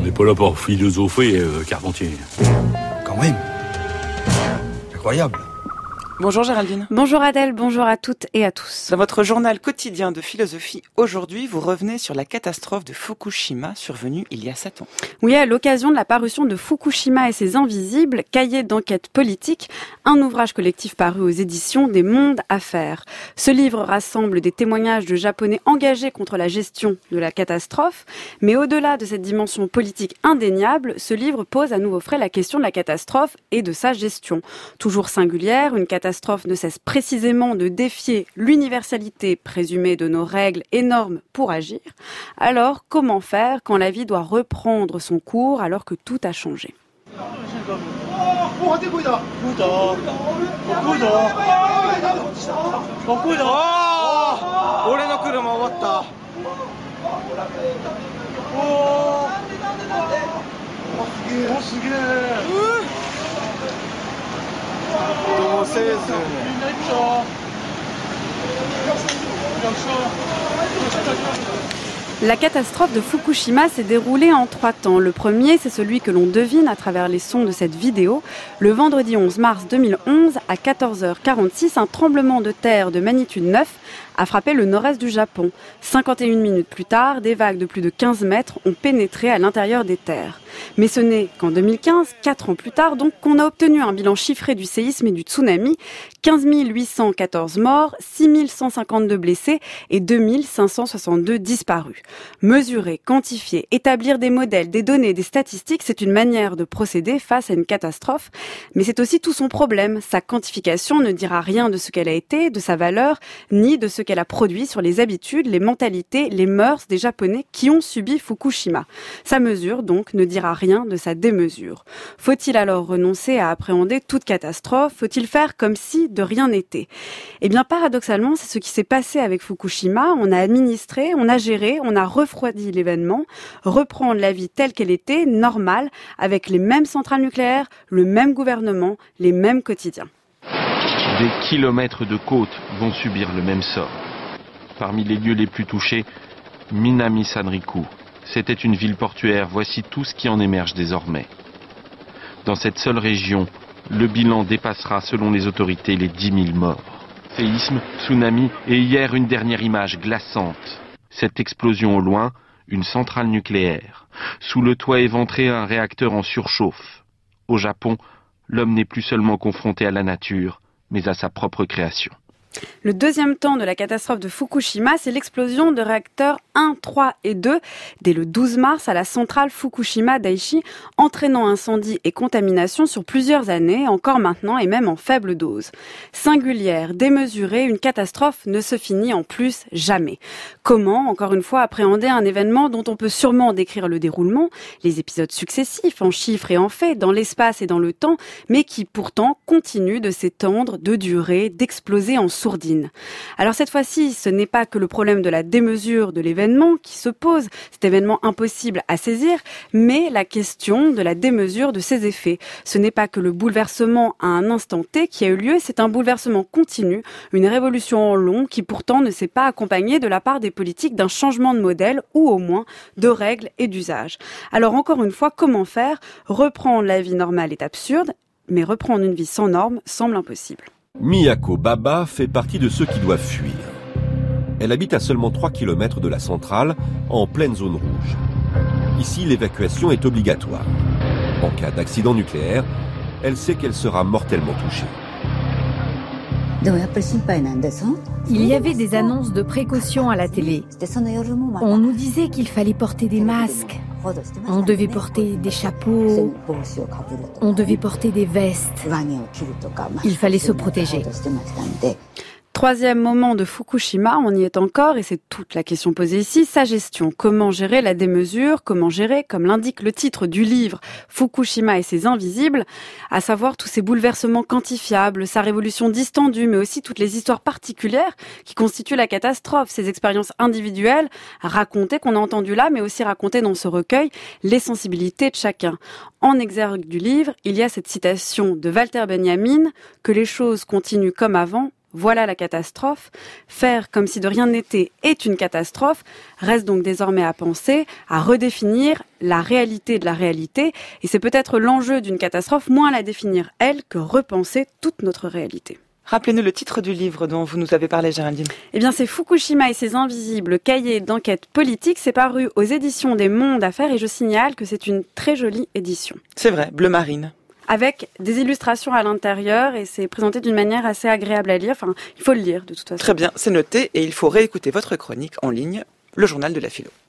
n'est pas là pour philosopher, Carpentier. Quand même. Incroyable. Bonjour Géraldine. Bonjour Adèle, bonjour à toutes et à tous. Dans votre journal quotidien de philosophie, aujourd'hui, vous revenez sur la catastrophe de Fukushima survenue il y a 7 ans. Oui, à l'occasion de la parution de Fukushima et ses invisibles, cahier d'enquête politique, un ouvrage collectif paru aux éditions des Mondes Affaires. Ce livre rassemble des témoignages de Japonais engagés contre la gestion de la catastrophe, mais au-delà de cette dimension politique indéniable, ce livre pose à nouveau frais la question de la catastrophe et de sa gestion. Toujours singulière, une catastrophe ne cesse précisément de défier l'universalité présumée de nos règles et normes pour agir. Alors, comment faire quand la vie doit reprendre son cours alors que tout a changé ? La catastrophe de Fukushima s'est déroulée en 3 temps. Le premier, c'est celui que l'on devine à travers les sons de cette vidéo. Le vendredi 11 mars 2011, à 14h46, un tremblement de terre de magnitude 9 a frappé le nord-est du Japon. 51 minutes plus tard, des vagues de plus de 15 mètres ont pénétré à l'intérieur des terres. Mais ce n'est qu'en 2015, 4 ans plus tard, donc, qu'on a obtenu un bilan chiffré du séisme et du tsunami. 15 814 morts, 6 152 blessés et 2 562 disparus. Mesurer, quantifier, établir des modèles, des données, des statistiques, c'est une manière de procéder face à une catastrophe. Mais c'est aussi tout son problème. Sa quantification ne dira rien de ce qu'elle a été, de sa valeur, ni de ce qu'elle a produit sur les habitudes, les mentalités, les mœurs des Japonais qui ont subi Fukushima. Sa mesure, donc, ne dira rien de sa démesure. Faut-il alors renoncer à appréhender toute catastrophe ? Faut-il faire comme si de rien n'était ? Eh bien, paradoxalement, c'est ce qui s'est passé avec Fukushima. On a administré, on a géré, on a refroidi l'événement, reprendre la vie telle qu'elle était, normale, avec les mêmes centrales nucléaires, le même gouvernement, les mêmes quotidiens. Des kilomètres de côtes vont subir le même sort. Parmi les lieux les plus touchés, Minami Sanriku. C'était une ville portuaire, voici tout ce qui en émerge désormais. Dans cette seule région, le bilan dépassera, selon les autorités, les 10 000 morts. Séisme, tsunami et hier une dernière image glaçante. Cette explosion au loin, une centrale nucléaire. Sous le toit éventré, un réacteur en surchauffe. Au Japon, l'homme n'est plus seulement confronté à la nature, mais à sa propre création. Le deuxième temps de la catastrophe de Fukushima, c'est l'explosion de réacteurs 1, 3 et 2 dès le 12 mars à la centrale Fukushima Daiichi, entraînant incendie et contamination sur plusieurs années, encore maintenant et même en faible dose. Singulière, démesurée, une catastrophe ne se finit en plus jamais. Comment, encore une fois, appréhender un événement dont on peut sûrement décrire le déroulement, les épisodes successifs en chiffres et en faits, dans l'espace et dans le temps, mais qui pourtant continuent de s'étendre, de durer, d'exploser en sourdine. Alors cette fois-ci, ce n'est pas que le problème de la démesure de l'événement qui se pose, cet événement impossible à saisir, mais la question de la démesure de ses effets. Ce n'est pas que le bouleversement à un instant T qui a eu lieu, c'est un bouleversement continu, une révolution en long qui pourtant ne s'est pas accompagnée de la part des politiques d'un changement de modèle ou au moins de règles et d'usages. Alors encore une fois, comment faire ? Reprendre la vie normale est absurde, mais reprendre une vie sans normes semble impossible. Miyako Baba fait partie de ceux qui doivent fuir. Elle habite à seulement 3 km de la centrale, en pleine zone rouge. Ici, l'évacuation est obligatoire. En cas d'accident nucléaire, elle sait qu'elle sera mortellement touchée. Il y avait des annonces de précaution à la télé. On nous disait qu'il fallait porter des masques. On devait porter des chapeaux. On devait porter des vestes. Il fallait se protéger. Troisième moment de Fukushima, on y est encore et c'est toute la question posée ici, sa gestion. Comment gérer la démesure ? Comment gérer, comme l'indique le titre du livre, Fukushima et ses invisibles, à savoir tous ces bouleversements quantifiables, sa révolution distendue, mais aussi toutes les histoires particulières qui constituent la catastrophe, ces expériences individuelles racontées qu'on a entendues là, mais aussi racontées dans ce recueil, les sensibilités de chacun. En exergue du livre, il y a cette citation de Walter Benjamin, que les choses continuent comme avant, voilà la catastrophe. Faire comme si de rien n'était est une catastrophe. Reste donc désormais à penser, à redéfinir la réalité de la réalité. Et c'est peut-être l'enjeu d'une catastrophe, moins la définir elle que repenser toute notre réalité. Rappelez-nous le titre du livre dont vous nous avez parlé, Géraldine. Eh bien, c'est Fukushima et ses invisibles, cahiers d'enquête politique. C'est paru aux éditions des Mondes Affaires et je signale que c'est une très jolie édition. C'est vrai, bleu marine. Avec des illustrations à l'intérieur et c'est présenté d'une manière assez agréable à lire. Enfin, il faut le lire de toute façon. Très bien, c'est noté et il faut réécouter votre chronique en ligne, le journal de la philo.